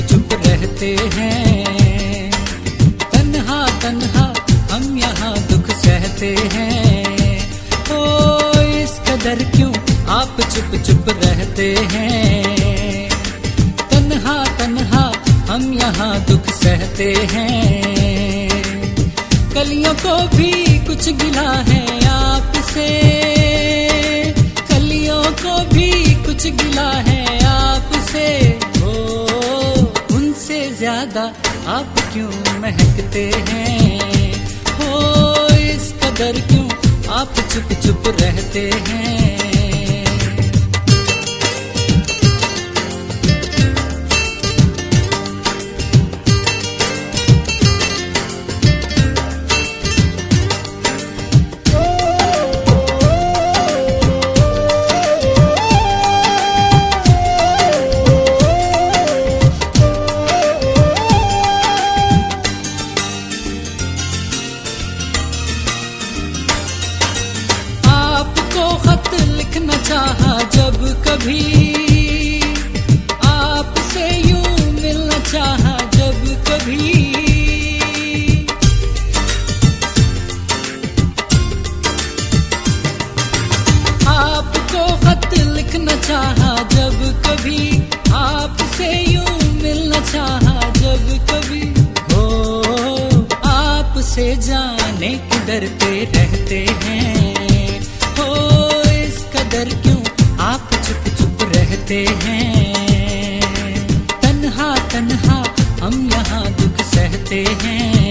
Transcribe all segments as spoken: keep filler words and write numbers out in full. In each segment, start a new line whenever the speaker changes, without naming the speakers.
चुप रहते हैं। तन्हा तन्हा हम यहाँ दुख सहते हैं। ओ इस कदर क्यों आप चुप चुप रहते हैं। तन्हा तन्हा हम यहाँ दुख सहते हैं। कलियों को भी कुछ गिला है आपसे, कलियों को भी कुछ गिला है आपसे। ओ उनसे ज्यादा आप क्यों महकते हैं। हो इस कदर क्यों आप चुप चुप रहते हैं। लिखना चाहा जब कभी, आपसे यूं मिलना चाहा जब कभी। आपको खत लिखना चाहा जब कभी, आपसे यूं मिलना चाहा जब कभी। हो आपसे जाने की डरते रहते हैं। हो कदर क्यों आप चुप चुप रहते हैं। तन्हा तन्हा हम यहाँ दुख सहते हैं।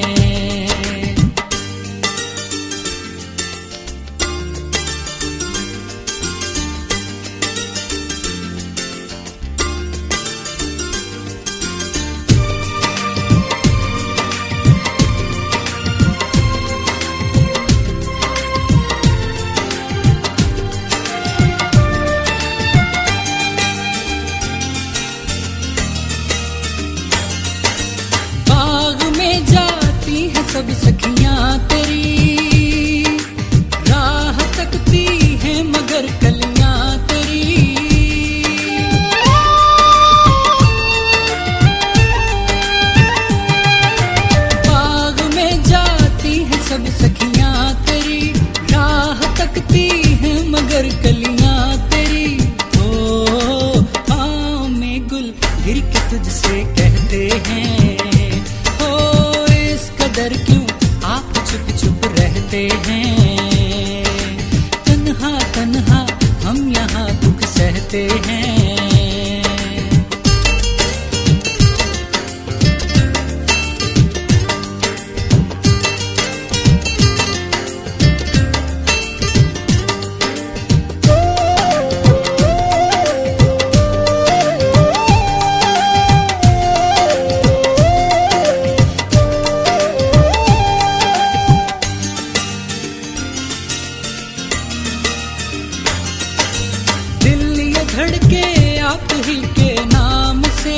सब सखियां तेरी राह तकती हैं मगर कलियां तेरी। बाग में जाती हैं सब सखियां तेरी राह तकती हैं मगर कलियां तेरी। ओ पाँव में गुल गिर के तुझसे कहते हैं। कदर क्यों आप चुप चुप रहते हैं। तन्हा तन्हा हम यहाँ दुख सहते हैं। धड़के आप ही के नाम से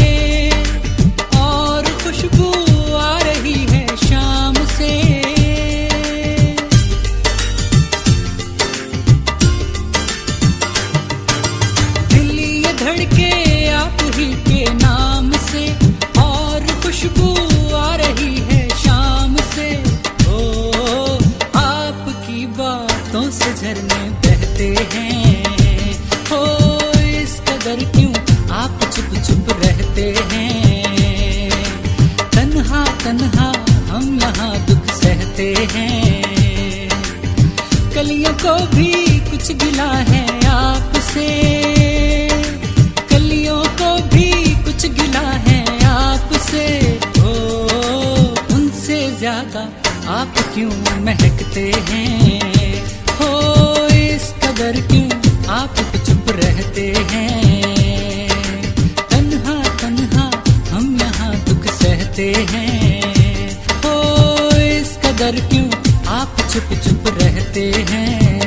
और खुशबू आ रही है शाम से। दिल ये धड़के आप ही के नाम से और खुशबू आ रही है शाम से। ओ आपकी बातों से झरने बहते हैं। हो इस कदर क्यों आप चुप चुप रहते हैं। तन्हा तन्हा हम यहाँ दुख सहते हैं। कलियों को भी कुछ गिला है आपसे, कलियों को भी कुछ गिला है आपसे। ओ उनसे ज्यादा आप क्यों महकते हैं। हो इस कदर क्यों आप चुप रहते हैं। तन्हा तन्हा हम यहाँ दुख सहते हैं। हो इस कदर क्यों आप चुप चुप रहते हैं।